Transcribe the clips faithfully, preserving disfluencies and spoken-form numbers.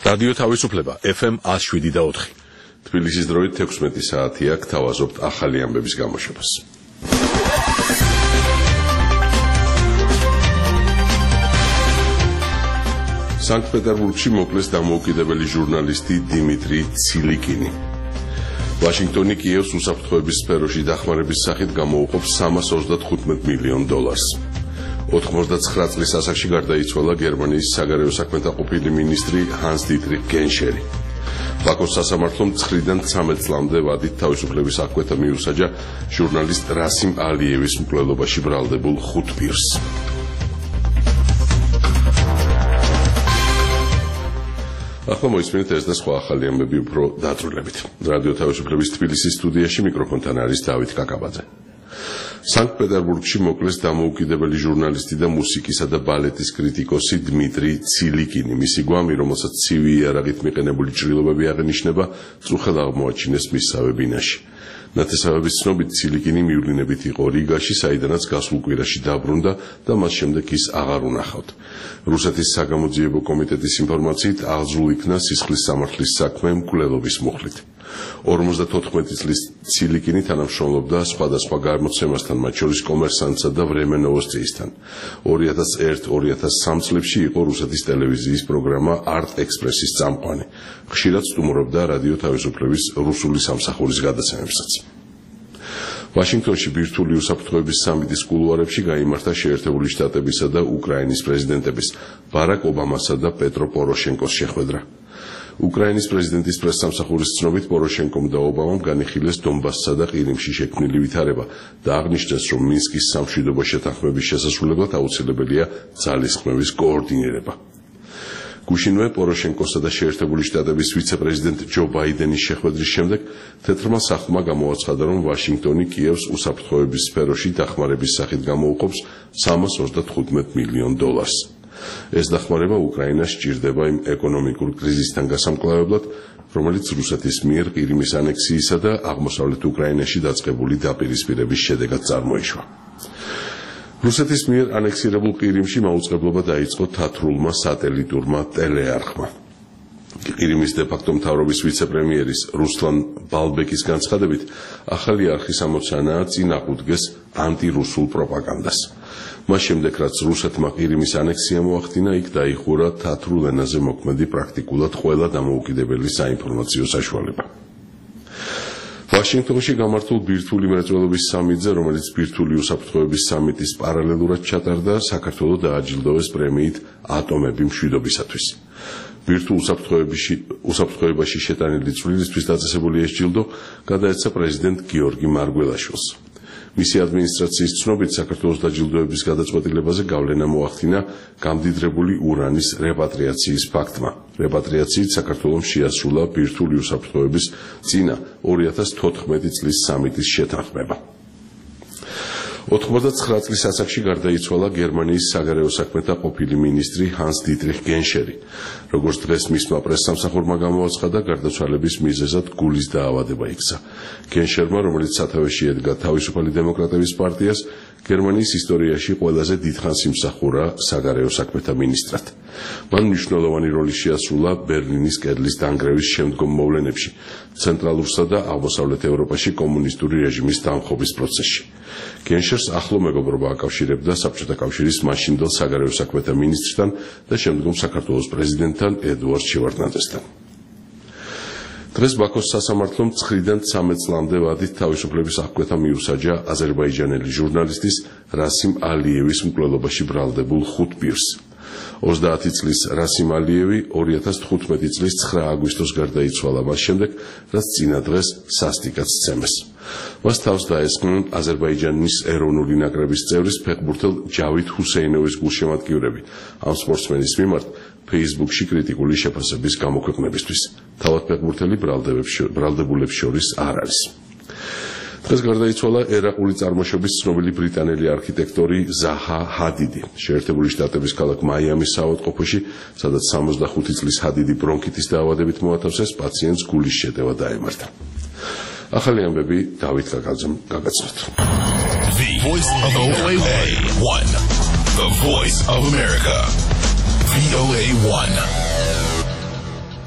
რადიო თავისუფლება ეფ ემ one oh seven და four. თბილისის დროით თექვსმეტი საათია, გთავაზობთ ახალი ამბების გამოშვებას. სანქტ-პეტერბურგში მოკლეს დამოუკიდებელი ჟურნალისტი დიმიტრი ციլიკინი. ვაშინგტონი კიევს უსაფრთხოების სფეროში დახმარების სახით გამოუყოფს სამას ოცდათხუთმეტ მილიონ დოლარს. ოთხმოცდათსამი წლის ასაკში გარდაიცვალა გერმანიის საგარეო საქმეთა ყოფილი მინისტრი ჰანს დიტრიხ გენშერი. ბაქოს სასამართლომ ცხრიდან ცამეტ წლამდე ვადით თავისუფლების აღკვეთა მიუსაჯა ჟურნალისტ რასიმ ალიევის მკვლელობაში ბრალდებულ ხუთ პირს. ახლა მოისმინეთ ეს და სხვა ახალი ამბები უფრო დაწვრილებით. რადიო თავისუფლების თბილისის სტუდიაში მიკროფონთან არის დავით კაკაბაძე. სანქტ-პეტერბურგში მოკლეს დამოუკიდებელი ჟურნალისტი და მუსიკისა და ბალეტის კრიტიკოსი დიმიტრი ცილიკინი. მისი გვამი, რომელსაც ცივი იარაღით მიყენებული ჭრილობები აღენიშნება, წუხელ აღმოაჩინეს მისსავე ბინაში. ნათესავების ცნობით ცილიკინი მივლინებით იყო რიგაში, საიდანაც გასულ კვირაში დაბრუნდა და მას შემდეგ ის აღარ უნახავთ. რუსეთის საგამოძიებო კომიტეტის ინფორმაციით აღძრულ იქნა სისხლის სამართლის საქმე მკვლელობის მუხლით. ორმოცდათოთხმეტი წლის ცილიკინი თანამშრომლობდა სხვადასხვა გამოცემასთან, მათ შორის კომერსანტსა და ვრემე ნოვოსტიისთან. ორი ათას ერთ ორი ათას სამი წლებში იყო რუსეთის ტელევიზიის პროგრამა არტ ექსპრესის წამყვანი. ხშირად სტუმრობდა რადიო თავისუფლების რუსული სამსახურის გადაცემებსაც. ვაშინგტონში ბირთვული უსაფრთხოების სამიტის კულუარებში გაიმართა შეერთებული შტატებისა და უკრაინის პრეზიდენტების ბარაკ ობამასა და პეტრო პოროშენკოს შეხვედრა. უკრაინის პრეზიდენტის პრესსამსახურის ცნობით პოროშენკომ და ობამამ განიხილეს დონბასსა და ყირიმში შექმნილი ვითარება და აღნიშნეს, რომ მინსკის სამშვიდობო შეთანხმების შესასრულებლად აუცილებელია ძალისხმევის კოორდინირება. გუშინვე პოროშენკოსა და შეერთებული შტატების ვიცე-პრეზიდენტ ჯო ბაიდენის შეხვედრის შემდეგ თეთრმა სახლმა გამოაცხადა, რომ ვაშინგტონი კიევს უსაფრთხოების სფეროში დახმარების სახით გამოუყოფს სამას ოცდათხუთმეტ მილიონ დოლარს. ეს დახმარება უკრაინას სჭირდება იმ ეკონომიკურ კრიზისთან გასამკლავებლად, რომელიც რუსეთის მიერ ყირიმის ანექსიისა და აღმოსავლეთ უკრაინაში დაწყებული დაპირისპირების შედეგად წარმოიშვა. რუსეთის მიერ ანექსირებულ ყირიმში მაუწყებლობა დაიწყო თათრულმა სატელიტურმა ტელეარხმა. ყირიმის დე-ფაქტო მთავრობის ვიცე-პრემიერის რუსლან ბალბეკის განცხადებით, ახალი არხის ამოცანაა წინ აღუდგეს ანტირუსულ პროპაგანდას. მას შემდეგ, რაც რუსეთმა ყირიმის ანექსია მოახდინა, იქ დაიხურა თათრულ ენაზე მოქმედი პრაქტიკულად ყველა დამოუკიდებელი საინფორმაციო საშუალება. ვაშინგტონში გამართულ ბირთვული მრეწველობის სამიტზე, რომელიც ბირთვული უსაფრთხოების სამიტის პარალელურად ჩატარდა, საქართველოს დააჯილდოვეს პრემიით ატომები მშვიდობისათვის. ბირთვულ უსაფრთხოებაში შეტანილი წვლილისთვის დაწესებული ეს ჯილდო გადაეცა პრეზიდენტ გიორგი მარგველაშვილს. მისი ადმინისტრაციის ცნობით, საქართველოს დაჯილდოების გადაწყვეტილებაზე გავლენა მოახდინა გამდიდრებული ურანის რეპატრიაციის ფაქტმა. რეპატრიაციით საქართველოს შეასრულა ბირთვული უსაფრთხოების წინა ორი ათას თოთხმეტი წლის სამიტის შეთანხმება. ოთხმოცდათსამი წლის ასაკში გარდაიცვალა გერმანიის საგარეო საქმეთა ყოფილი მინისტრი ჰანს დიტრიხ გენშერი. როგორც დღეს მისმა პრესსამსახურმა გამოაცხადა, გარდაცვალების მიზეზად გულის დაავადება იქცა. გენშერმა, რომელიც სათავეში ედგა თავისუფალი დემოკრატების პარტიას, გერმანიის ისტორიაში ყველაზე დიდხანს იმსახურა საგარეო საქმეთა მინისტრად. მან მნიშვნელოვანი როლი შეასრულა ბერლინის კედლის დანგრევის შემდგომ მოვლენებში, ცენტრალურსა და აღმოსავლეთ ევროპაში კომუნისტური რეჟიმის დამხობის პროცესში. გენშერს ახლო მეგობრობა აკავშირებდა საბჭოთა კავშირის მაშინდელ საგარეო საქმეთა მინისტრთან და შემდგომ საქართველოს პრეზიდენტთან ედუარდ შევარდნაძესთან. დღეს ბაქოს სასამართლომ ცხრიდან ცამეტ წლამდე ვადით თავისუფლების აღკვეთა მიუსაჯა აზერბაიჯანელი ჟურნალისტის რასიმ ალიევის მკვლელობაში ბრალდებულ ხუთ პირს. ოცდაათი წლის რასიმ ალიევი ორი ათას თხუთმეტი წლის ცხრა აგვისტოს გარდაიცვალა მას შემდეგ, რაც წინა დღეს სასტიკად სცემეს. მას თავს დაესხნენ აზერბაიჯანის ეროვნული ნაკრების წევრის ფეხბურთელ ჯავით ჰუსეინოვის გულშემატკივრები ამ სპორტსმენის მიმართ ფეისბუქში კრიტიკული შეფასების გამოქვეყნებისთვის. თავად ფეხბურთელი ბრალდებულებს შორის არ არის. დღეს გარდაიცვალა ერაყული წარმოშობის ცნობილი ბრიტანელი არქიტექტორი ზაჰა ჰადიდი. შეერთებული შტატების ქალაქ მაიამის საავადმყოფოში, სადაც სამოცდახუთი წლის ჰადიდი ბრონქიტის დაავადებით მოათავსეს, პაციენტს გულის შეტევა დაემართა. ახალი ამბები დავით კაკაბაძემ გაგაცნოთ. The Voice of O A one. The Voice of America. V O A one.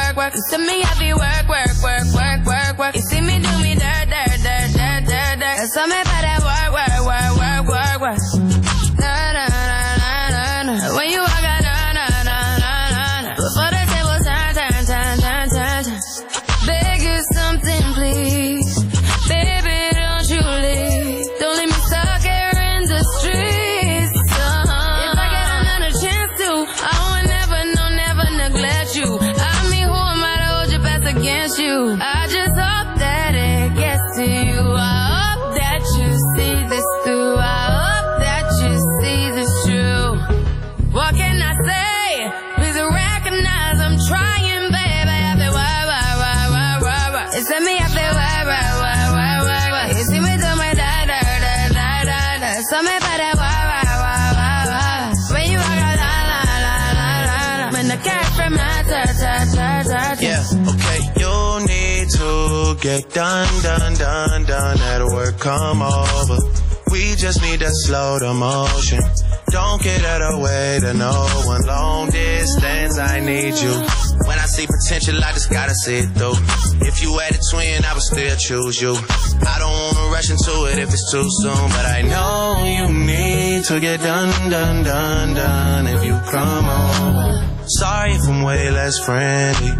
You see me, I be work, work, work, work, work, work. You see me do me dirt, dirt, dirt, dirt, dirt, dirt. And some about that work, work, work, work, work, work. Na, na, na, na, na, na. When you walk out, na, na, na, na, na, na. Before the table turn, turn, turn, turn, turn, turn. Beg you something, please. Baby, don't you leave. Don't leave me stuck here in the streets. Uh-huh. If I get another chance to, I would never, no, never neglect you. I mean, who am I to hold your best against you? I just hope that it gets to you. I hope that you see this through. I hope that you see this true. What can I say? Please recognize I'm trying, baby. I feel why, why, why, why, why, why. It's me, I feel why, why, why, why, why, why. You see me do my da, da, da, da, da, da. So me by that why, why, why, why, why. When you walk out, la, la, la, la, la, la. When the cat from my ta, ta, ta, ta, ta. Yeah, okay. You need to get done, done, done, done. At work, come over. We just need to slow the motion. Don't get out of the way to no one. Long distance, I need you. When I see potential, I just gotta see it through. If you had a twin, I would still choose you. I don't wanna rush into it if it's too soon, but I know you need to get done, done, done, done. If you come on, sorry if I'm way less friendly.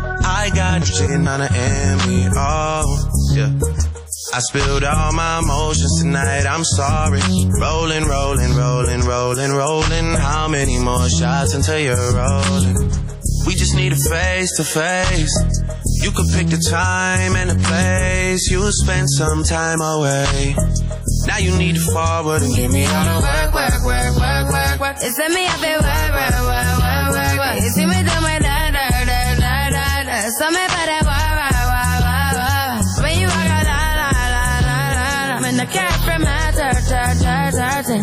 I got you sitting on the envy. Oh, yeah. I spilled all my emotions tonight, I'm sorry. Rolling, rolling, rolling, rolling, rolling. How many more shots until you're rolling? We just need a face to face. You could pick the time and the place. You'll spend some time away. Now you need to forward and give me all the work, work, work, work, work, work. It's me, I feel work, work, work, work, work, work. You see me do my da, da, da, da, da, da. So me by that why, why, why, why, why. When you walk out, la, la, la, la, la, la. When the cat from my ta, ta, ta, ta, ta.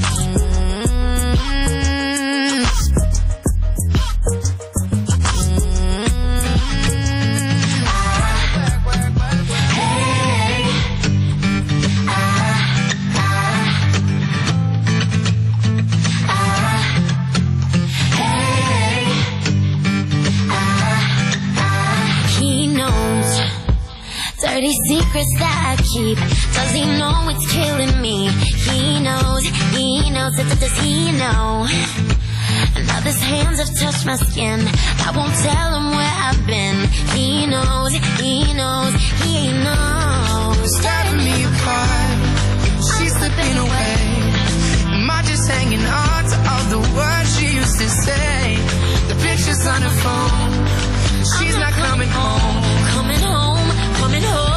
Dirty secrets that I keep. Does he know it's killing me? He knows, he knows, does he know? Now his hands have touched my skin. I won't tell him where I've been. He knows, he knows, he knows. Tearing me apart, she's slipping away. Am I just hanging on to all the words she used to say? The pictures on her phone, she's not coming home. Coming home, coming home.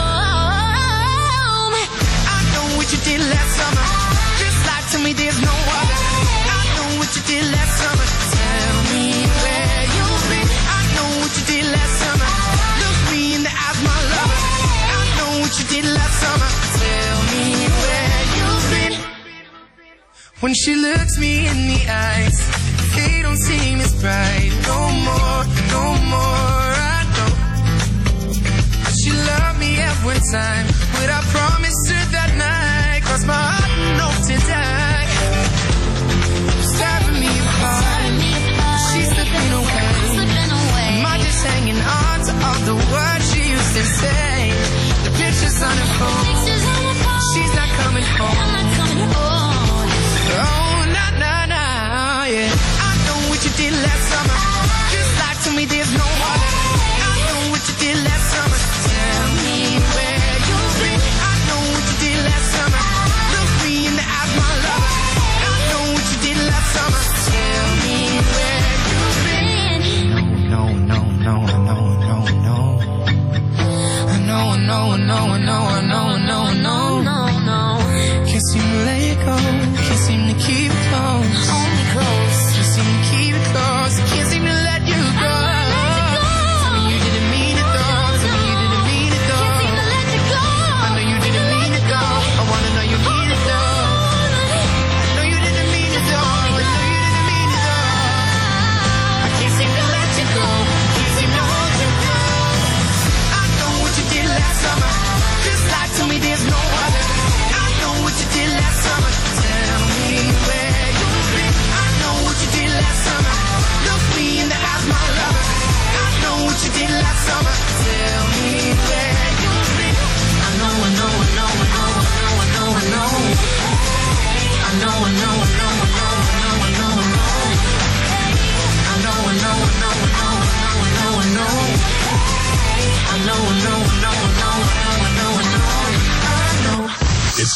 I know what you did last summer. Just lie to me, there's no other. I know what you did last summer. Tell me where you've been. I know what you did last summer. Look me in the eyes, my lover. I know what you did last summer. Tell me where you've been. When she looks me in the eyes, they don't seem as bright. No more, no more. I know she loved me every time. But I promised her that night, crossed my heart and hoped to die. Stabbing me apart, she's slipping away. Am I just hanging on to all the words she used to say? The pictures on her phone, she's not coming home. Oh, nah, nah, nah, yeah. I know what you did last summer. Just lie to me, there's no other. I know what you did last summer. Tell me where you've been. I know what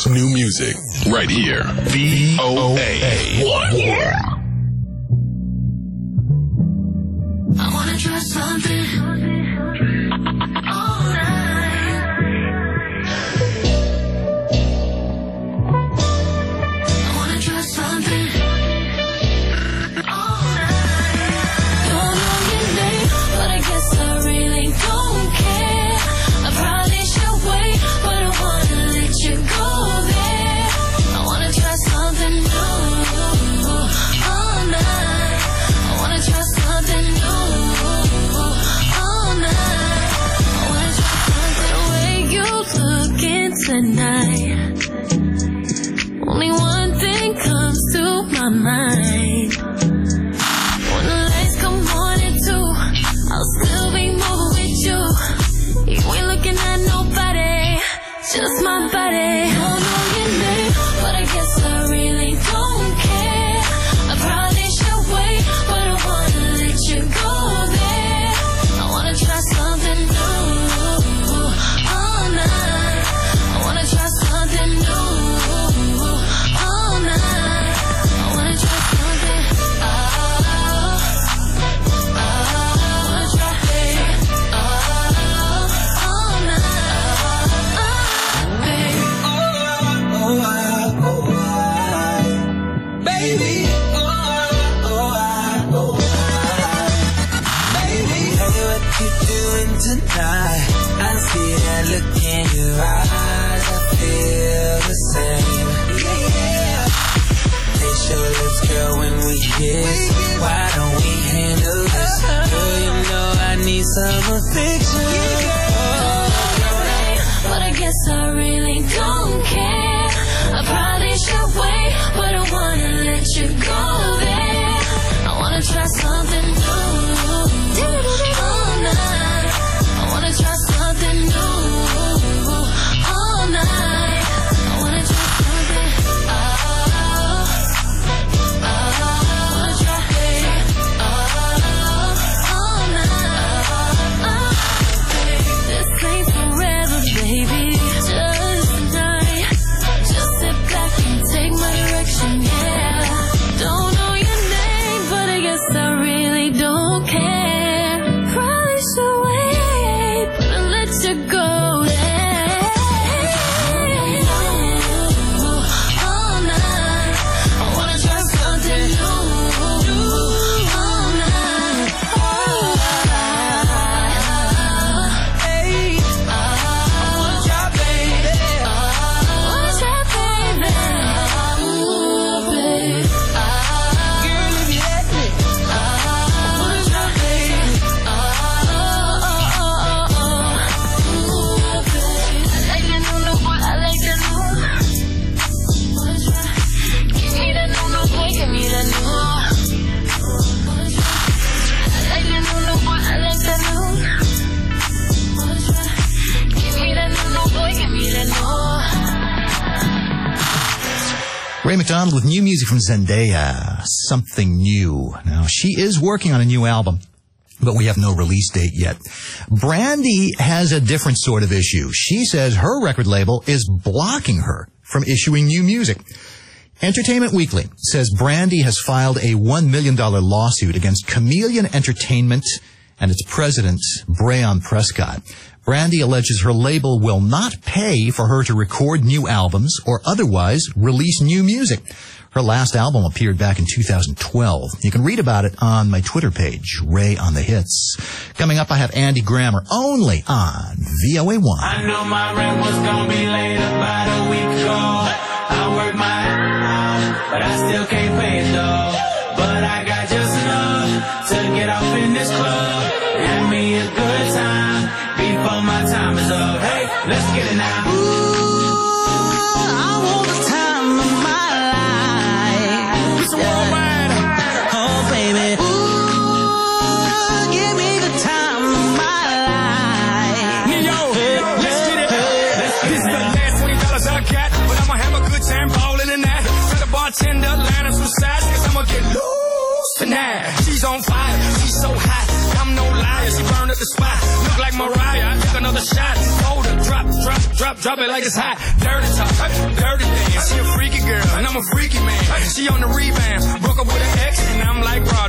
New music, right here. V O A one. I wanna try something all night. I wanna try something all night. Don't know your name, but I guess I really don't care. I probably should wait, but I wanna let you go there. I wanna try something new all night. I wanna try something new. Tonight, only one thing comes to my mind. When the lights come on at two, I'll still be moving with you. You ain't looking at nobody, just my body. Don't know your name, but I guess I really don't care. I probably should wait, but I wanna let you go there. I wanna try something new all night. Try something new all night. I wanna try something. Oh, oh, I wanna try it. Oh, all night. Oh, baby. Oh, oh, oh, oh, baby. Oh, oh, oh, baby. Tell me what you doing tonight. I see that look in your eyes. Feel the same, yeah. Taste your lips, girl, when we kiss. Why don't we handle this? Girl, you know I need some affection. Oh, but I guess I really don't care. I probably should wait, but I wanna let you go there. I wanna try something new all night. I wanna try something new all night. Ray McDonald with new music from Zendaya, Something New. Now, she is working on a new album, but we have no release date yet. Brandy has a different sort of issue. She says her record label is blocking her from issuing new music. Entertainment Weekly says Brandy has filed a one million dollars lawsuit against Chameleon Entertainment and its president, Breon Prescott. Brandy alleges her label will not pay for her to record new albums or otherwise release new music. Her last album appeared back in two thousand twelve. You can read about it on my Twitter page, Ray on the Hits. Coming up, I have Andy Grammer, only on V O A one. I know my rent was gonna be late about a week ago. I worked my ass off, but I still can't pay it though. But I got just enough to get off in this club. Have me a good time before my time is up. Hey, let's get it now. Ooh, I want the time of my life. It's a worldwide. Oh, baby. Ooh, give me the time of my life. Yo, let's get it. Let's get this is the last twenty dollars I got, but I'ma have a good time balling in that. Tell the bartender, line up some sides, cause I'ma get loose tonight. She's on fire, she's so hot. I'm no liar, she burned up the spot. Look like Mariah, I took another shot. Hold her, drop, drop, drop, drop it like it's hot. Dirty talk, dirty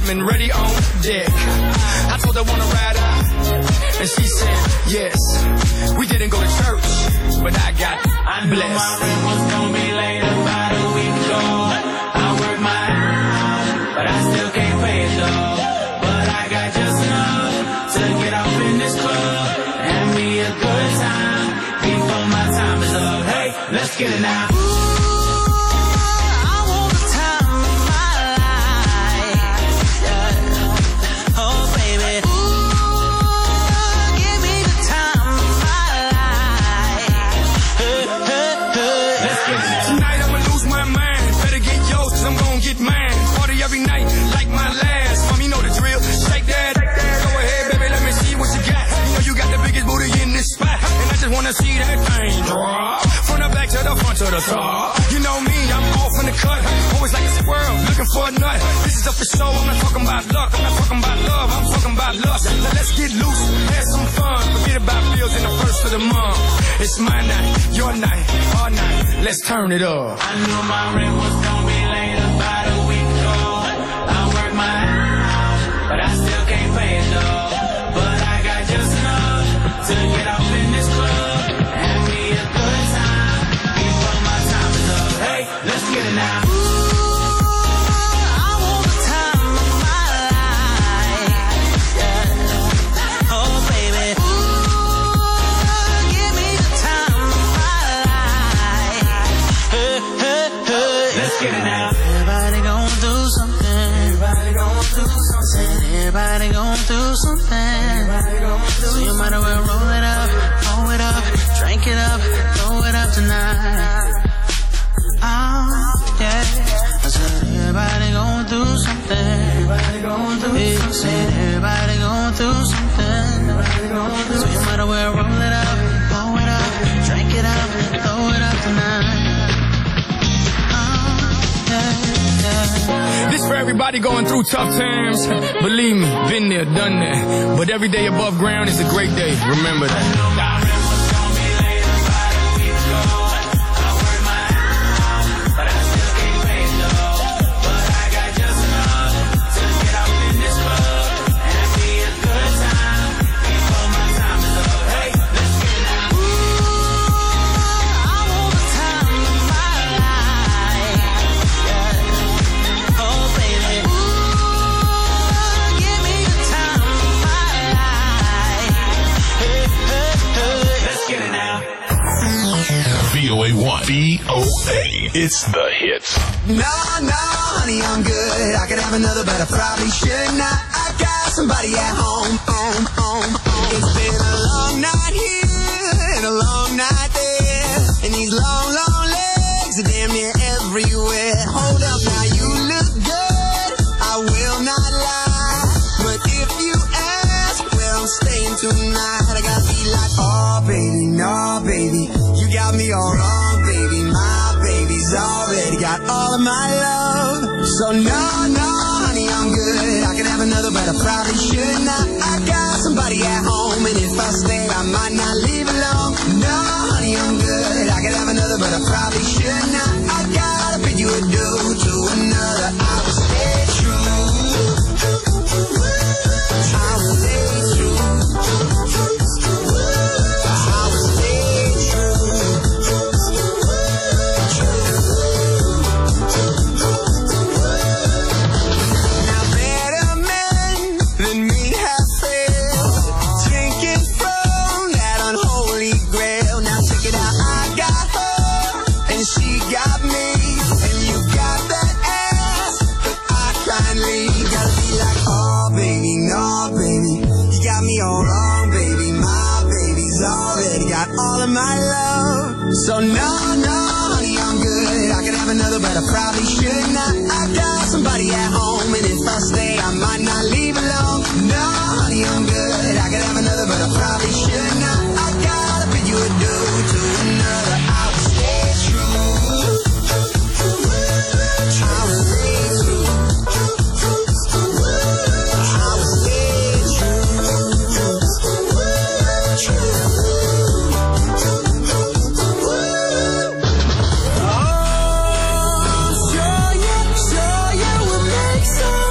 and ready on deck. I told her wanna ride out, and she said yes. We didn't go to church, but I got I knew blessed. my rent was gonna be late about a week ago. I worked my ass, but I still can't pay it though. But I got just enough to get off in this club and me a good time before my time is up. Hey, let's get it now. Wanna see that thing drop from the back to the front to the top. You know me, I'm off in the cut, always like a squirrel looking for a nut. This is up for show. I'm not talking about luck, I'm not talking about love, I'm talking about lust. Now let's get loose, have some fun, forget about bills in the first of the month. It's my night, your night, our night. Let's turn it up. I knew my rent was gonna be late about a week ago. I worked my ass, but I still can't pay it though. But I got just enough to get off in this club. Let's get it now. Ooh, I want the time of my life. Yeah. Oh, baby. Ooh, give me the time of my life. Hey, hey, hey. Let's get it now. Everybody gon' do something. Everybody gon' do something. Everybody gon' do something. Everybody gon' do so you might as well roll it up, roll it up, drink it up, throw it up tonight. Oh, yeah. I said everybody gon' do something. Everybody gon' do yeah, something. Said everybody gon' do something. Everybody gon' do so you might as well roll it up, blow it up, drink it up, throw it up tonight. Oh, yeah, yeah. This for everybody going through tough times. Believe me, been there, done that. But every day above ground is a great day. Remember that. V O A one. V O A. It's the hits. No, no, honey, I'm good. I could have another, but I probably should not. I got somebody at home, home, home, home. It's been a long night here and a long night there. And these long, long legs are damn near everywhere. Hold up, now you look good. I will not lie. But if you ask where I'm staying tonight, I gotta be like, oh, baby, no, baby. You got me all wrong, baby. My baby's already got all of my love. So no, no, honey, I'm good. I could have another, but I probably should not. I got somebody at home, and if I stay, I might not leave alone. No, honey, I'm good. I could have another, but I probably should not. I gotta bid you adieu to another. I will stay true. I will stay true. I will stay true. Now better men than me have failed, drinking from that unholy grail. Now check it out, I got her and she got me, and you got that ass, but I kindly gotta be like, oh baby, no baby, you got me all wrong, baby. My baby's already got all of my love. So no, no, honey, I'm good. I could have another, but I probably should not. I got somebody at home, and if I stay, I might not leave alone. No, honey, I'm good. I could have another, but I probably should not. I gotta bid you adieu to another. I will stay true. I will stay true. I will stay true. Oh, sure, yeah, sure, yeah, we'll make some.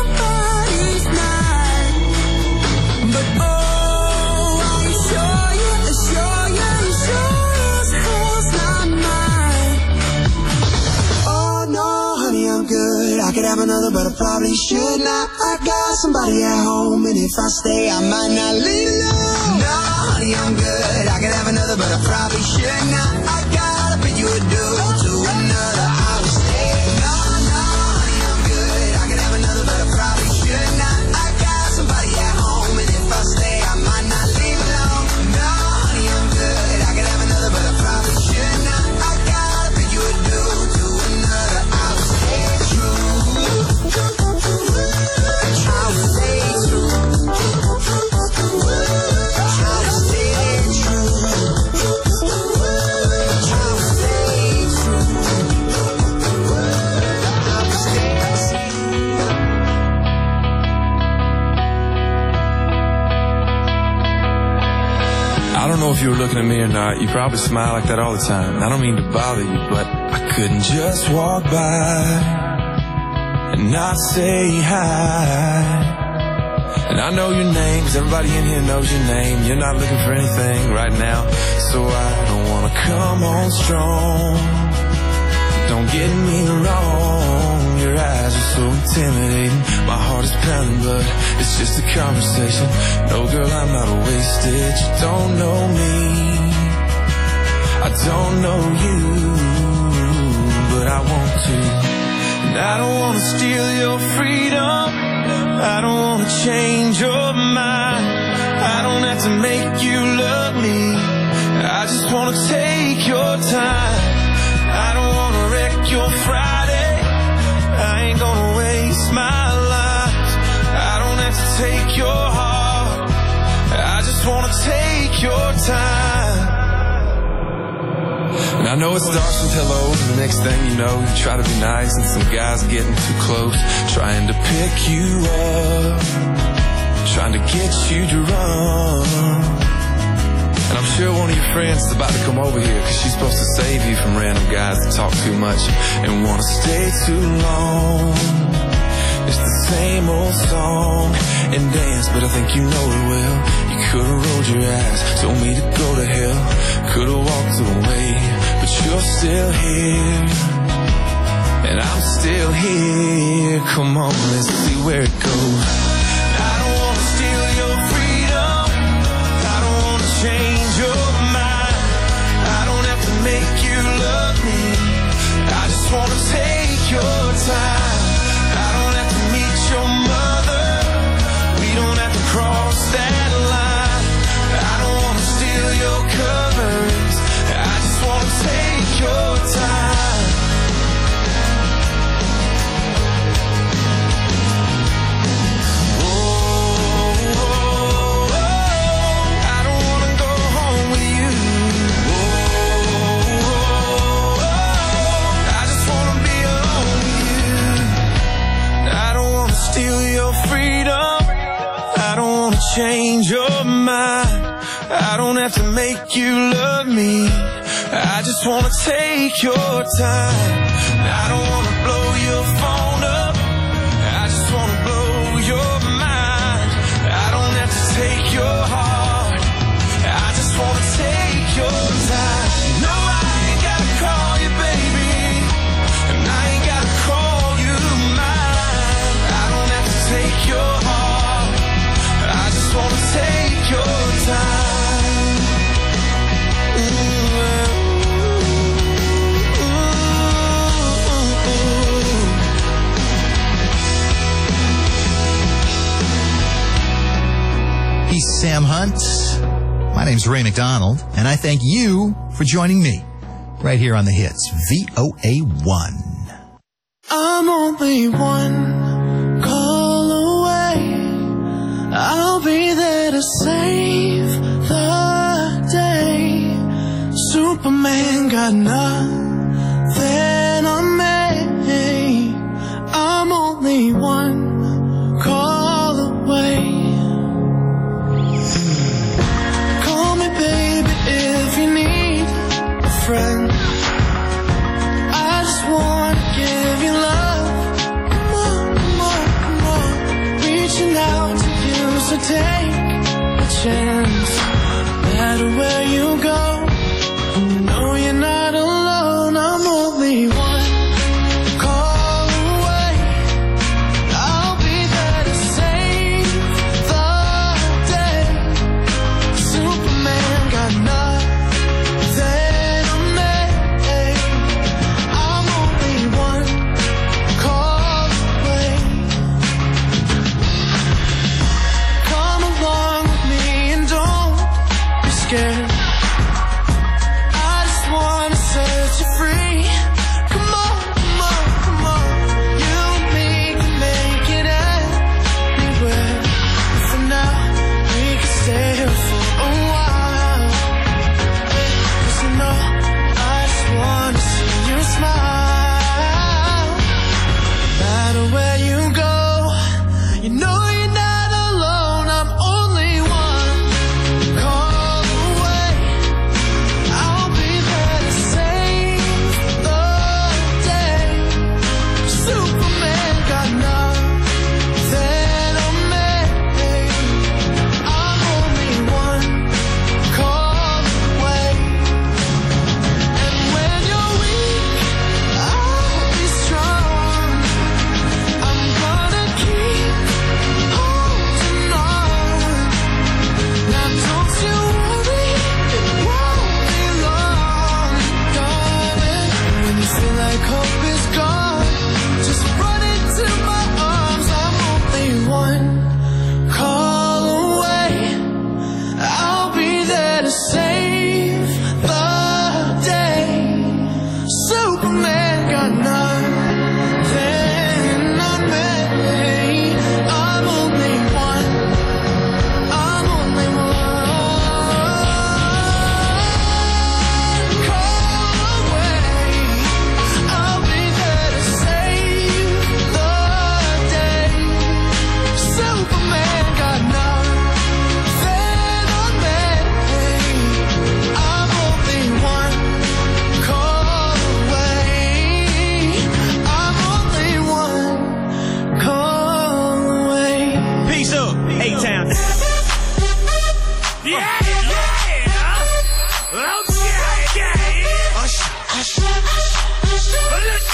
could have another, but I probably should not. I got somebody at home, and if I stay, I might not leave alone. No, honey, I'm good. I could have another, but I probably should not. I gotta pay you a due to another. I will stay. No, no, honey, I'm good. I could have another, but I probably should not. I got somebody at home, and if I stay, I might not leave alone. No, honey, I'm good. I could have another, but I probably should not. I gotta pay you a due to another. I will stay true. I will stay true. I will stay true. I will stay true. I will stay I don't know if you were looking at me or not. You probably smile like that all the time. I don't mean to bother you, but I couldn't just walk by and not say hi. And I know your name, 'cause everybody in here knows your name. You're not looking for anything right now, so I don't wanna come on strong. Don't get me wrong, your eyes are so intimidating. My heart is pounding, but it's just a conversation. No, girl, I'm not wasted. You don't know me, I don't know you, but I want to. And I don't wanna steal your freedom, I don't wanna change your mind. I don't have to make you love me, I just wanna take your time. I don't wanna wreck your Friday, I ain't gonna waste my life. I don't have to take your heart, I just wanna take your time. And I know it starts with hello, and the next thing you know, you try to be nice, and some guy's getting too close, trying to pick you up, trying to get you to run. And I'm sure one of your friends is about to come over here, 'cause she's supposed to save you from random guys that talk too much and want to stay too long. It's the same old song and dance, but I think you know it well. You could've rolled your eyes, told me to go to hell, could've walked away, but you're still here, and I'm still here. Come on, let's see where it goes. I don't wanna steal your freedom, I don't wanna change your mind. I don't have to make you love me, I just wanna take your time. I don't have to meet your mother, we don't have to cross that line. I don't wanna steal your covers, I just wanna take your time. Change your mind, I don't have to make you love me, I just wanna take your time. I don't wanna blow your phone up, I just wanna blow your mind. I don't have to take your heart, I just wanna take your time. No, I ain't gotta call you baby, and I ain't gotta call you mine. I don't have to take your heart, I just wanna take your time. Ooh, ooh, ooh. He's Sam Hunt. My name's Ray McDonald, and I thank you for joining me right here on the hits V O A one. I'm only one call away, I'll be there to save the day. Superman got nothing on me, I'm only one call away. Call me baby if you need a friend, I just wanna give you love, more, more, more, reaching out to you, so take a chance. No matter where you go, you know you're not alone.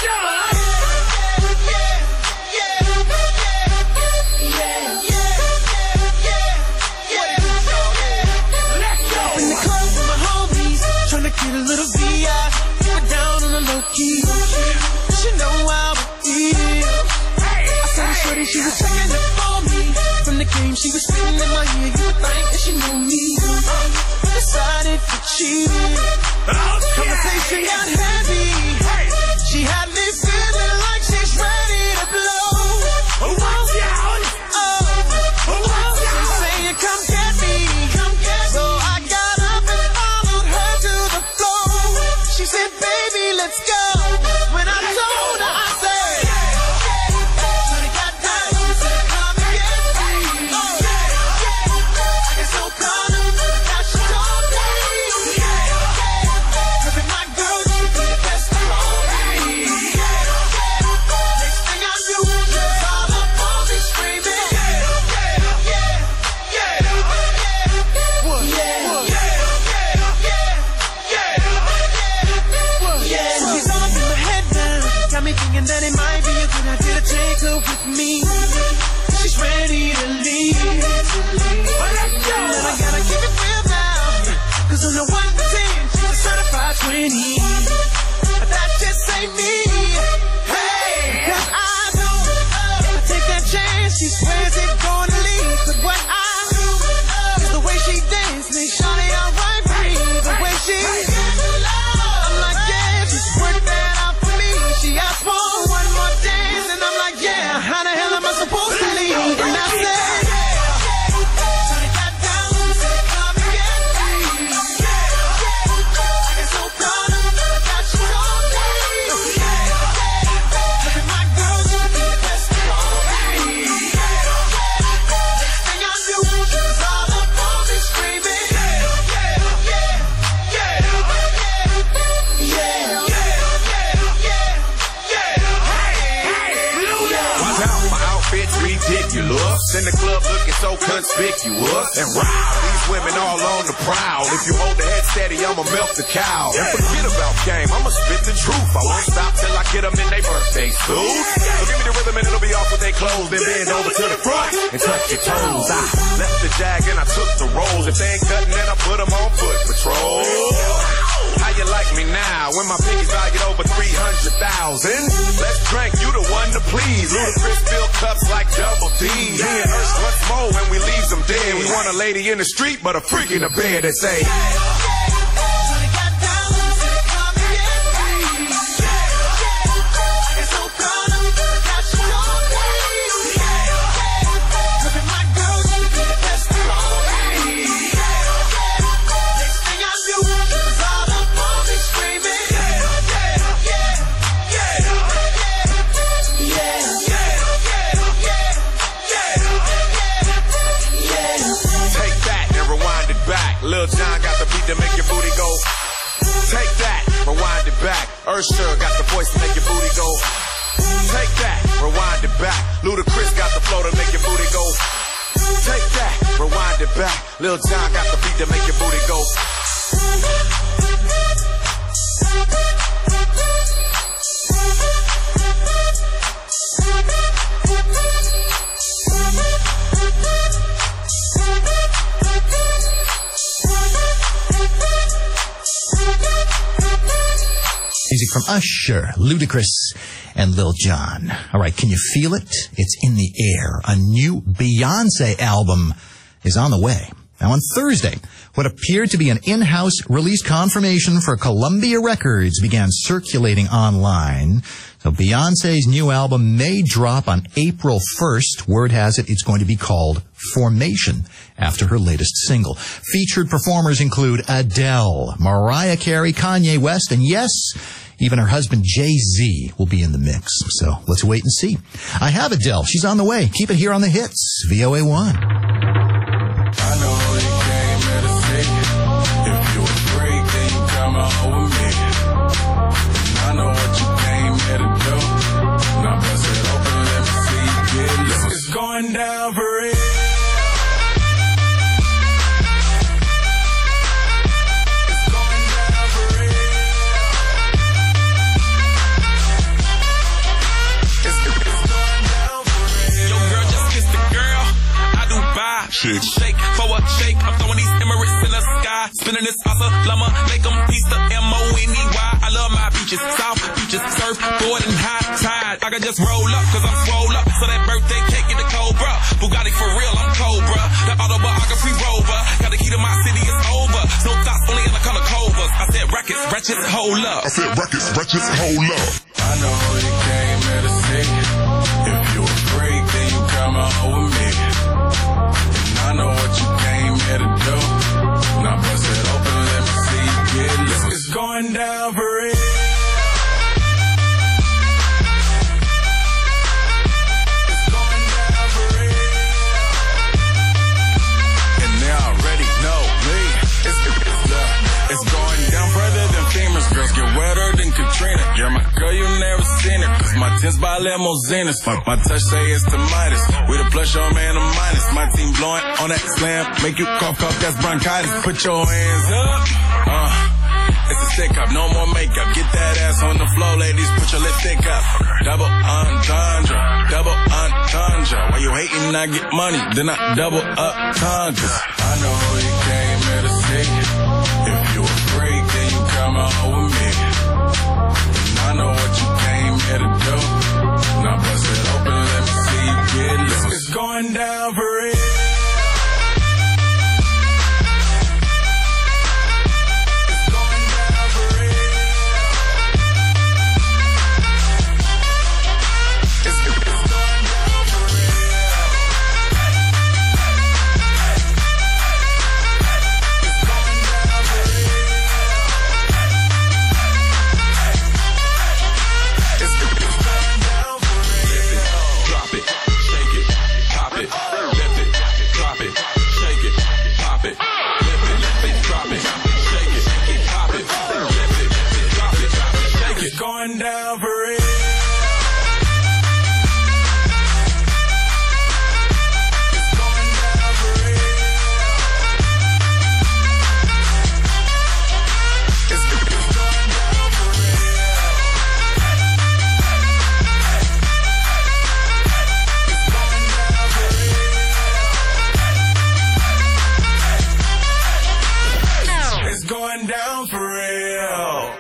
Get a little V I, put down on the low key. She know how it feel. I saw her shorty, she was checking up for me. From the game, she was spitting in my ear. You would think that she knew me. Decided to cheat. Conversation got heavy. She had me feeling like she's ready to blow. Oh, watch out! Oh, watch out! She's saying, come get me. Come get me. So I got up and followed her to the floor. She said, baby, let's go. When I told her, I said, when it got down, she said, come and get me. Oh, I get so caught up, now she told me. Cause my girl, she be the best for me. Next thing I knew, she was all up on me screaming. What? Yeah. She's all up in my head now, got me thinking that it might be a good idea to take her with me. She's ready to leave. But let's go. And I gotta keep it real now, cause on the one to ten, she's a certified twenty. But that just ain't me. Hey, cause I don't uh, take that chance. She swears it's gonna leave, but what I do uh, is the way she dances, make sure they all right for me. The way she I'm like, yeah, just work that out for me. She asked for one more dance, and I'm like, yeah, how the hell am I supposed to leave? And I said, so they got down, she said, come and get me. I get so caught up, now she told me. Look at my girl, she be the best for me. Next thing I knew, she was all up on me screaming. Watch out, my outfit's ridiculous. In the club looking so conspicuous. And wow, these women all on the prowl. If you hold the head steady, I'ma melt the cow. And forget about game, I'ma spit the truth. I won't stop till I get them in their birthday suits. So give me the rhythm and it'll be off with their clothes. Then bend over to the front and touch your toes. I left the jag and I took the rolls. If they ain't cutting, then I put them on foot patrol. How you like me now when my pinky's valued over three hundred thousand? Let's drink, you the one to please. Ludacris fill cups like double D. Me and Ursh once more when we leave them dead. We want a lady in the street, but a freak in the bed that say, Lil Jon got the beat to make your booty go. Take that, rewind it back. Usher got the voice to make your booty go. Take that, rewind it back. Ludacris got the flow to make your booty go. Take that, rewind it back. Lil Jon got the beat to make your booty go. Music from Usher, Ludacris, and Lil Jon. All right, can you feel it? It's in the air. A new Beyonce album is on the way. Now, on Thursday, what appeared to be an in-house release confirmation for Columbia Records began circulating online. So Beyonce's new album may drop on April first. Word has it it's going to be called Formation, after her latest single. Featured performers include Adele, Mariah Carey, Kanye West, and yes, even her husband Jay-Z will be in the mix. So let's wait and see. I have Adele. She's on the way. Keep it here on the hits. V O A one. I know you came here to see. If you a freak, then you come on with me. And I know what you came here to do. Now bust it open, let me see you get loose. It's going down for real. It's going down for real. chick. Shake for a shake. I'm throwing these Emirates in the sky. Spinning this asa llama. Make them piece the M O N E Y. I love my beaches. South beaches. Surf, board, and high tide. I can just roll up cause I'm swole up. So that birthday cake get the Cobra. Bugatti for real, I'm Cobra. The autobiography rover. Got the key to my city, it's over. No thoughts, only in the color covers. I said rackets, wretches, hold up. I said rackets, wretches, hold up. I know you came here to see. If you a freak, then you come out with me. And I know what you came here to do. Now bust it open, let me see you get loose. It's going down for real. It's going down for real. And they already know me. It's, it's, uh, it's going down further than famous girls get wetter than Katrina. You're my girl, you never seen it. Cause my tins by limousines. Fuck my touch, say it's the Midas. We the plus, your man, the minus. My team blowing on that slam. Make you cough, cough, that's bronchitis. Put your hands up. Uh, it's a stick up, no more makeup. Get that ass on the floor, ladies. Put your lipstick up. Double entendre, double entendre. Why you hating, I get money, then I double up tundras. I know you came here to see. If you a freak, then you come out with me. I know what you came here to do. Now bust it open, let me see you get loose. It's going down for real. It's going down for real. It's, it's going down for real. It's going down for real. It's, it's going down for real. Drop it, shake it, pop it, lift it, drop it, shake it, pop it, lift it, lift it, drop it, shake it, pop it, lift it, drop it, shake it. It's going down for real. It's going down for real. It's, it's going down for real. It's going down for real. It's going down for real.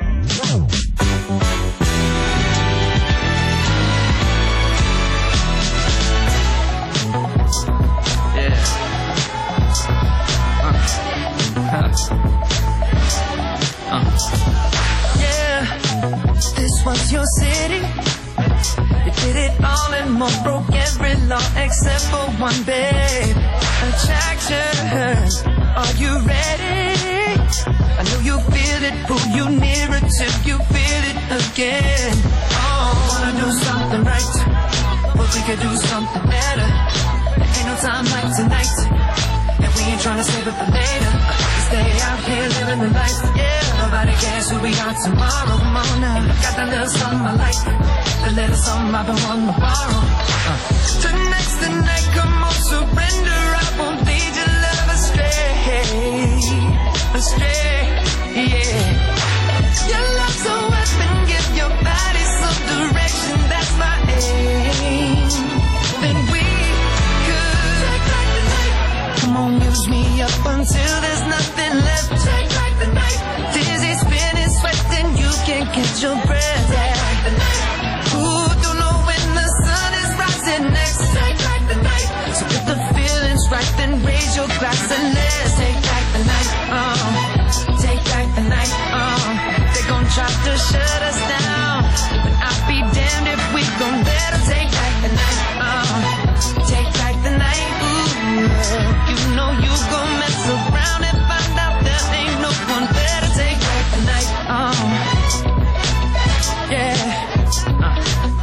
Yeah, this was your city. You did it all and more, broke every law except for one, babe. Attraction, are you ready? I know you feel it, pull you nearer till you feel it again. Oh, wanna do something right, but we could do something better. There ain't no time like tonight, and we ain't tryna save it for later. Stay out here living the life, yeah. Nobody cares who we are tomorrow. Come on now, got that little something I like, the little something I've been wanting to borrow. Uh. Tonight's the night, come on, surrender. I won't lead your love astray, astray, yeah. Your love's a weapon, give your body some direction. That's my aim. Then we could take like the night. Come on, use me up until there's nothing left. Take like the night. Dizzy, spinning, sweating, you can't catch your breath. Take like the night. Ooh, don't know when the sun is rising next. Take like the night. So if the feeling's right, then raise your glass and let's take back the night. Oh, take back the night. Oh, they gon' try to shut us down, but I'll be damned if we gon' let them take back the night. Oh, take back the night. Ooh, you know you gon' mess around and find out there ain't no one better. Take back the night. Oh, yeah. Uh.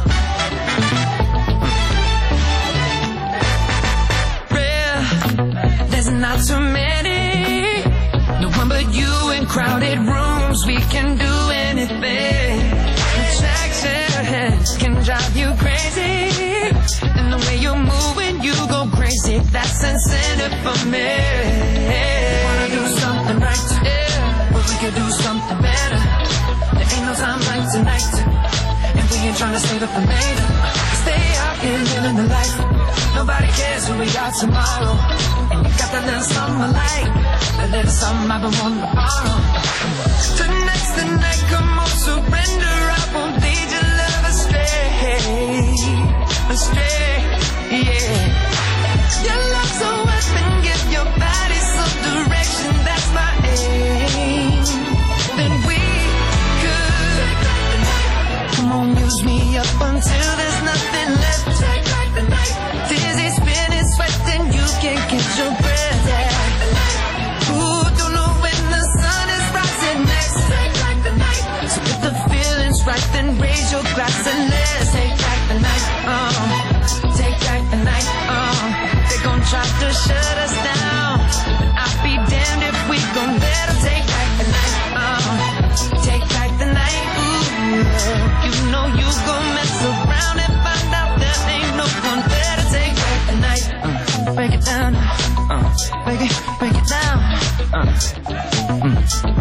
Real, there's not too many. No one but you in crowded rooms. We can do anything. Attraction can drive you crazy, and the way you're moving, you go crazy. That's incentive for me. Wanna do something right, yeah, but we could do something better. There ain't no time like tonight, and we ain't tryna save it for later. Stay out in living the life. Nobody cares who we are tomorrow. And you got that little something I like, that little something I've been wanting to borrow. Tonight's the night, come on, surrender. I won't lead your love astray, astray, yeah. Your love's a weapon, give your body some direction. That's my aim. Then we could come on, use me up until there's nothing left. Take back the night. Dizzy, spinning, sweating, you can't catch your breath. Yeah. Ooh, don't know when the sun is rising next. Take back the night. So if the feeling's right, then raise your glass and let's take back the night. Uh, take back the night. Uh, they gon' try to shut us down, but I'll be damned if we gon' let them take back the night. Uh, take back the night. Ooh, you know you gon' mess around and find out there ain't no one better. Take back the night. Uh, break it down. Uh, break it, break it down. Uh, mm,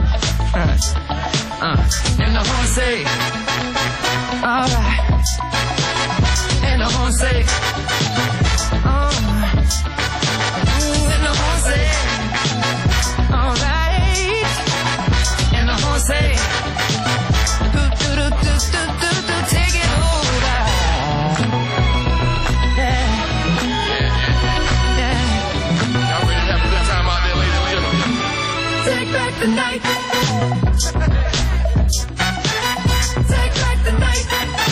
uh, uh, and the horn say, alright. And the horn say, oh. And the horn say, alright. And the horn say, do do do do do do do, take it over. Yeah, yeah. Y'all ready to have a good time out there, ladies and gentlemen? Take back the night. Take back the night.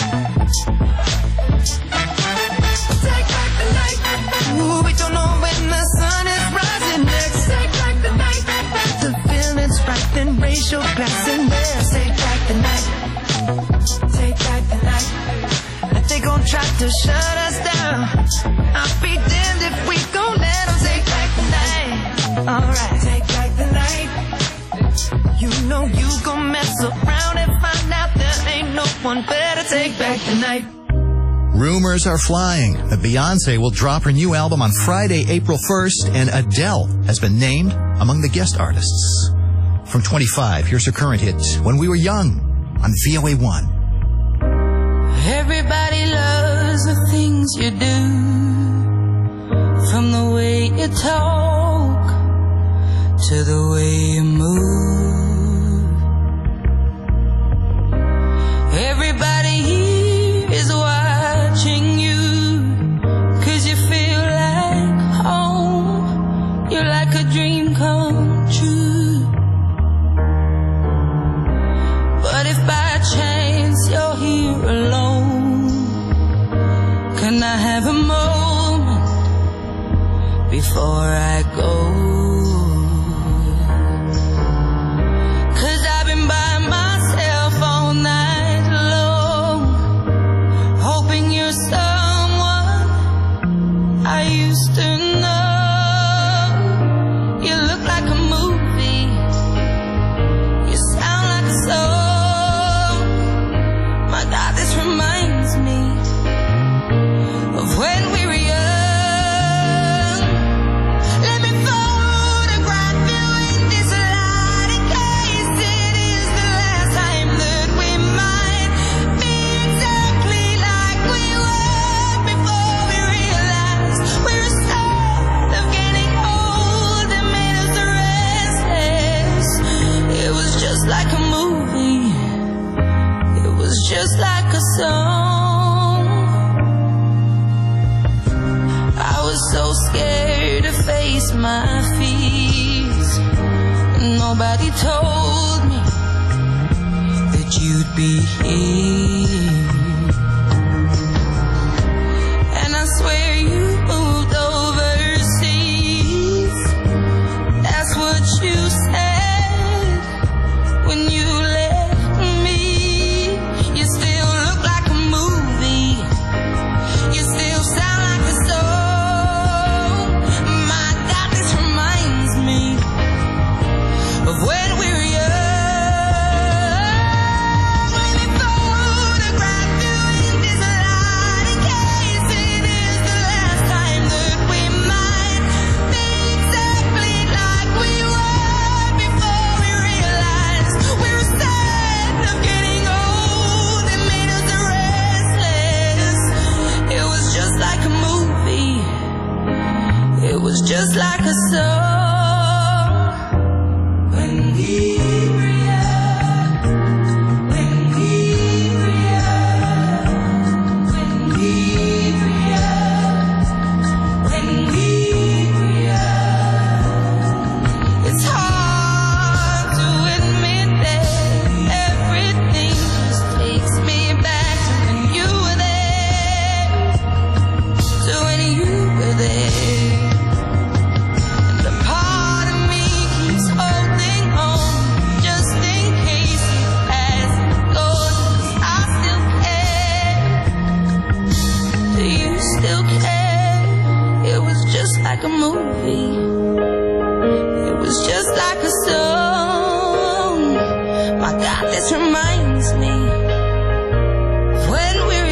Take back the night. Ooh, we don't know when the sun is rising next. Take back the night. The feeling's right, then raise your glass and let's take back the night. Take back the night. If they gon' try to shut us down, I'll be damned if we gon' let them take back the night. Alright, take back the night. You know you gon' mess around and find out there ain't no one better. Take back the night. Rumors are flying that Beyonce will drop her new album on Friday, April first, and Adele has been named among the guest artists. From twenty-five, here's her current hit, When We Were Young, on V O A one. Everybody loves the things you do, from the way you talk to the way you move. Everybody here is watching you, 'cause you feel like home. You're like a dream come true. But if by chance you're here alone, can I have a moment before I go? 'Cause I've been by myself all night long, hoping you're someone I used to know. You look like a movie, you sound like a song. My God, this reminds me of when we were young. Let me photograph you in this light, in case it is the last time that we might be exactly like we were before we realized we're a start of getting old and made us restless. It was just like a movie, it was just like a song. I was so scared to face my fears. Nobody told me that you'd be here. And I swear you moved overseas. That's what you said when you left me. You still look like a movie, you still sound like a song. My God, this reminds me of when we were young. When we photographed just like a song. When we react, when we react, when we react, when we react. It's hard to admit that everything just takes me back to when you were there, to when you were there. And the part of me keeps holding on just in case it has goes. I still care. Do you still care? It was just like a movie. It was just like a song. My God, this reminds me of when we were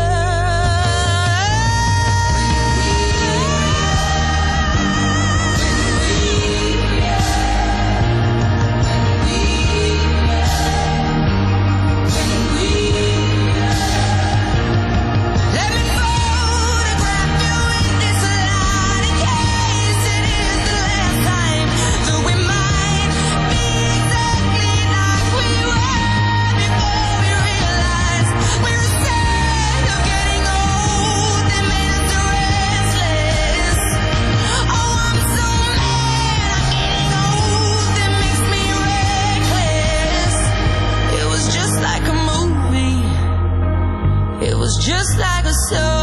just like a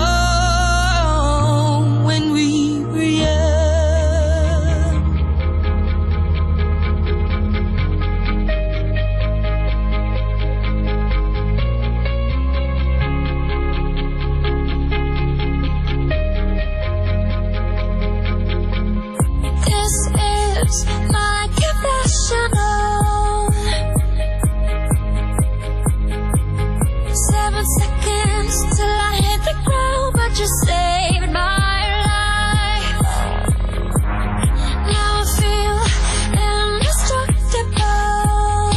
song when we were young. This is my confessional. Seven seconds till I hit the ground, but you saved my life. Now I feel indestructible,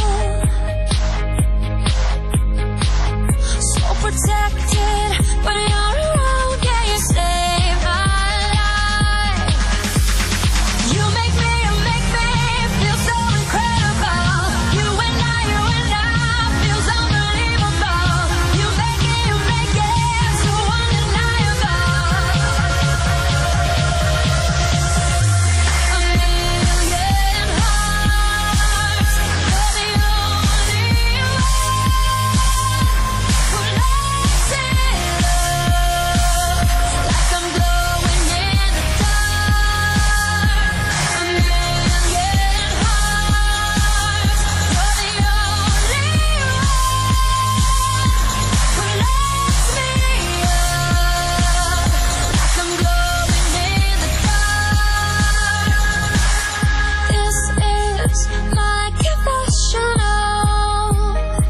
so protected when you're around. Yeah, you saved my life. You make me, you make me feel so incredible. You and I, you and I feels unbelievable. You make it, you make it so undeniable. A million hearts, you're the only one who lights it up like I'm glowing in the dark. A million hearts, you're the only one who lights me up like I'm glowing in the dark. This is my confessional.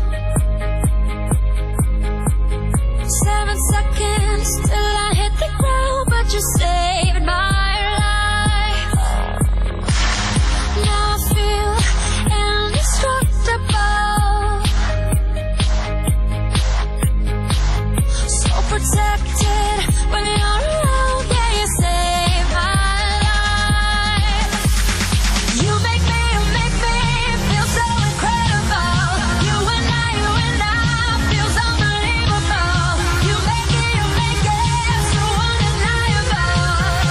Seven seconds till I hit the ground, but you saved my life. Now I feel indestructible, so protected when you're around. Yeah, you saved my life. You make me, you make me feel so incredible. You and I, you and I feels unbelievable. You make it, you make it so undeniable.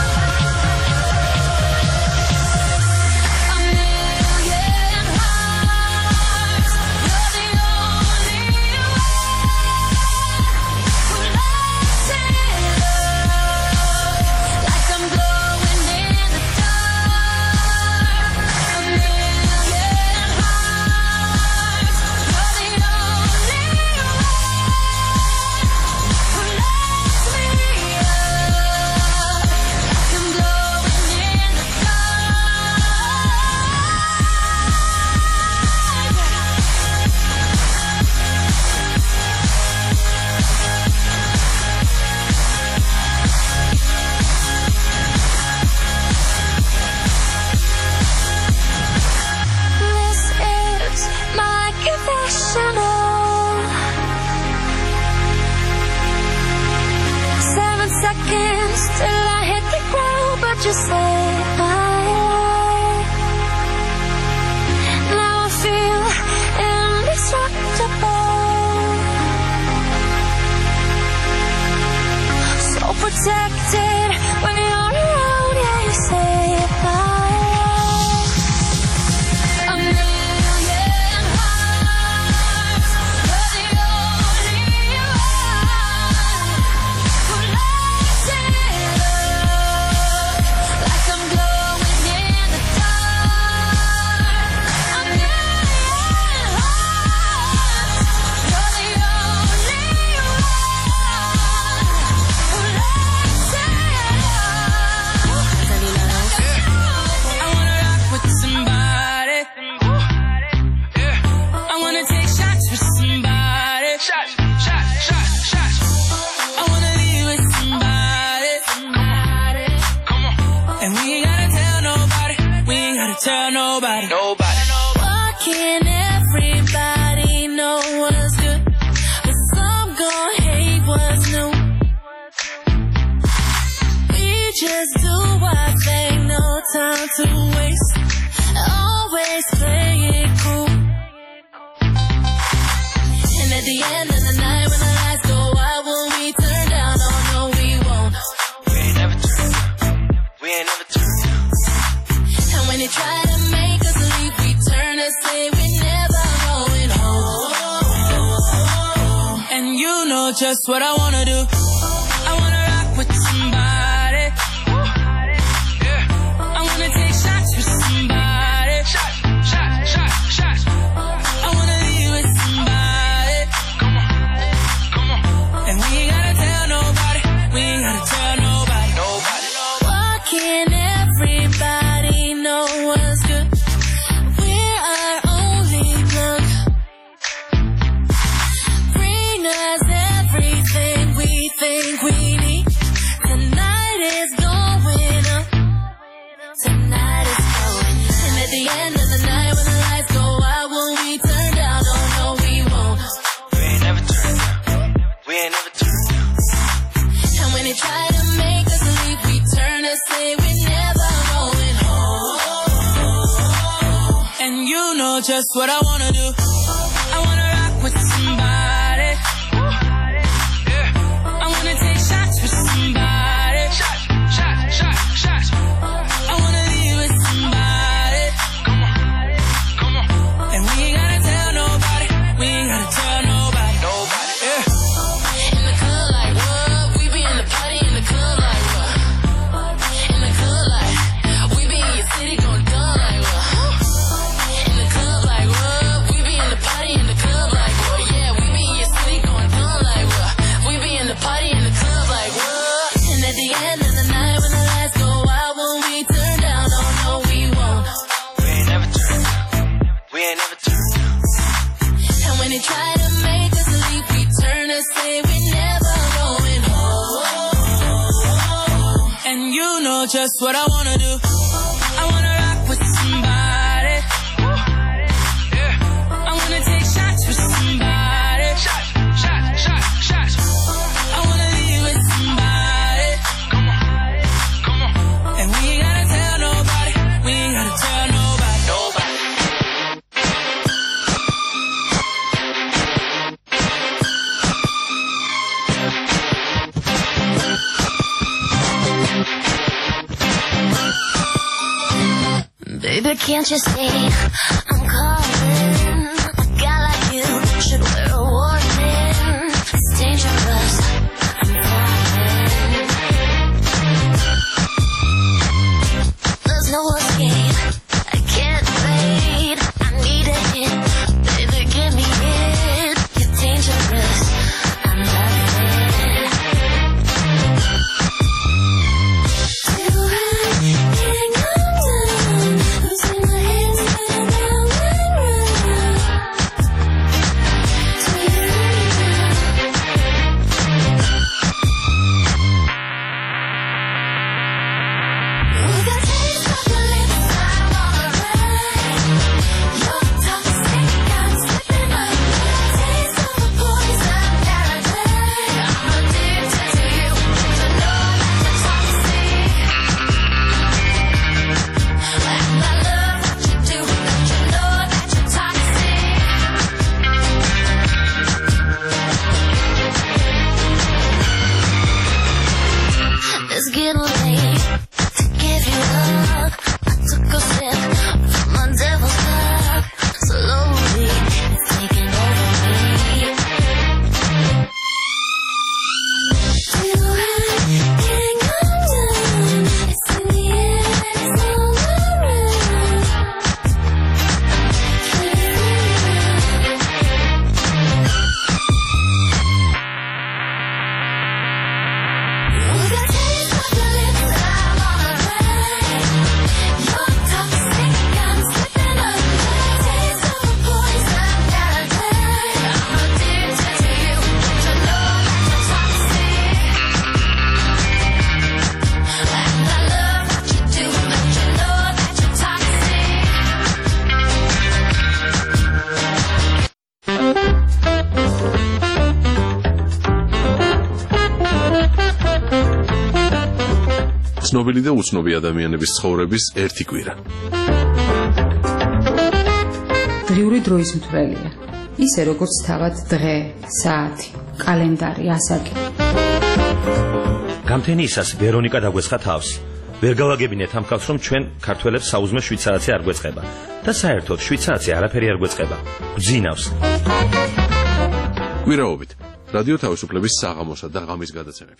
A million hearts, you're the only one who lights it up like I'm glowing in the dark. A million hearts, you're the only one who lights me up like I'm glowing in the This is my confessional. Seven seconds till I hit the ground, but you say bye. Now I feel indestructible, so protected when you're around. Yeah, you say bye. A million hearts, but the only one who lights it up like I'm glowing in the dark. A million hearts, you're the only one who lights it up. I wanna rock with somebody. I wanna take shots with somebody. Shots, shots, shots, shots. I wanna leave with somebody. Come on. And we ain't gotta tell nobody. We ain't gotta tell nobody. Nobody. Why can't everybody know what's good, but some gon' hate what's new? We just do our thing, no time to waste. Always play it cool. And at the end of the night, when the lights go out, will we turn down? Oh no, we won't. We ain't never turned down. We ain't never turned down. And when they try to make us leave, we turn and say we never going home. And you know just what I wanna do. I wanna rock with somebody. I wanna take shots with somebody. Shots, shots, shots, shots. I wanna leave with somebody. Come on, come on. And we ain't gotta tell nobody. We ain't gotta tell nobody. Nobody. Why can't everybody know what's good? We're our only plug. Bring us everything we think we need. Tonight is going up. Tonight is going. And at the end of the night, when the lights go out, will we turn down? Oh no, we won't. We ain't never turned down. We ain't never turned down. And when they try to make us leave, we turn and say we never going home. And you know just what I wanna do. I wanna rock with somebody. I wanna take shots with somebody. Shots, shots, shots, shots. I wanna leave with somebody. Come on, come on. And we ain't gotta tell nobody. We ain't gotta tell nobody. Nobody. Yeah. In the club like what? We be in the party in the club like what? In the club like we be in your city going dumb like what? In the club like what? We be in the party in the club like what? Yeah, we be in your city going dumb like what? We be in the party in the club like what? And at the end of the night, when the lights go out, will we turn down? Oh no, we won't. We ain't never turned down. We ain't never turned down. And when they try to make us leave, we turn and say we never going home. And you know just what I wanna do. I wanna rock with somebody. I wanna take shots with somebody. Shots, shots, shots, shots. I wanna leave with somebody. Come on, come on. And we ain't gotta tell nobody. We ain't gotta tell nobody. Nobody. Baby, can't you see I'm calling? A guy like you should wear a warning. It's dangerous. I'm falling. There's no escape. I can't fade. I need a hit. Baby, give me it. You're dangerous. I'm loving it. Do I think I'm done? Losing my head spinning down. little late to give you love. I took a sip from my devil's cup. Slowly, it's taking over me. You have getting undone. It's in the air, it's all around. Can you with the taste of your lips, I'm on a ride. You're toxic, I'm slipping away. Taste of a poison, gotta die. I'm addicted to you, don't you know that you're toxic? And I love what you do, don't you know that you're toxic? ცნობილი და უცნობი ადამიანების ცხოვრების ერთი კვირა. დღიური დროის მთვრელია. ისე როგორც თავად დღე, საათი, კალენდარი, ასაკი. გამთენიისას ვერონიკა დაგვეცხა თავს. ვერ გავაგებინეთ ამ ხალხს, რომ ჩვენ ქართველებს საუზმე შვიცარაცი არ გვეწყება და საერთოდ შვიცარაცი არაფერი არ გვეწყება. გძინავს. კვირაობით რადიო თავისუფლების საღამოსა და ღამის გადაცემები.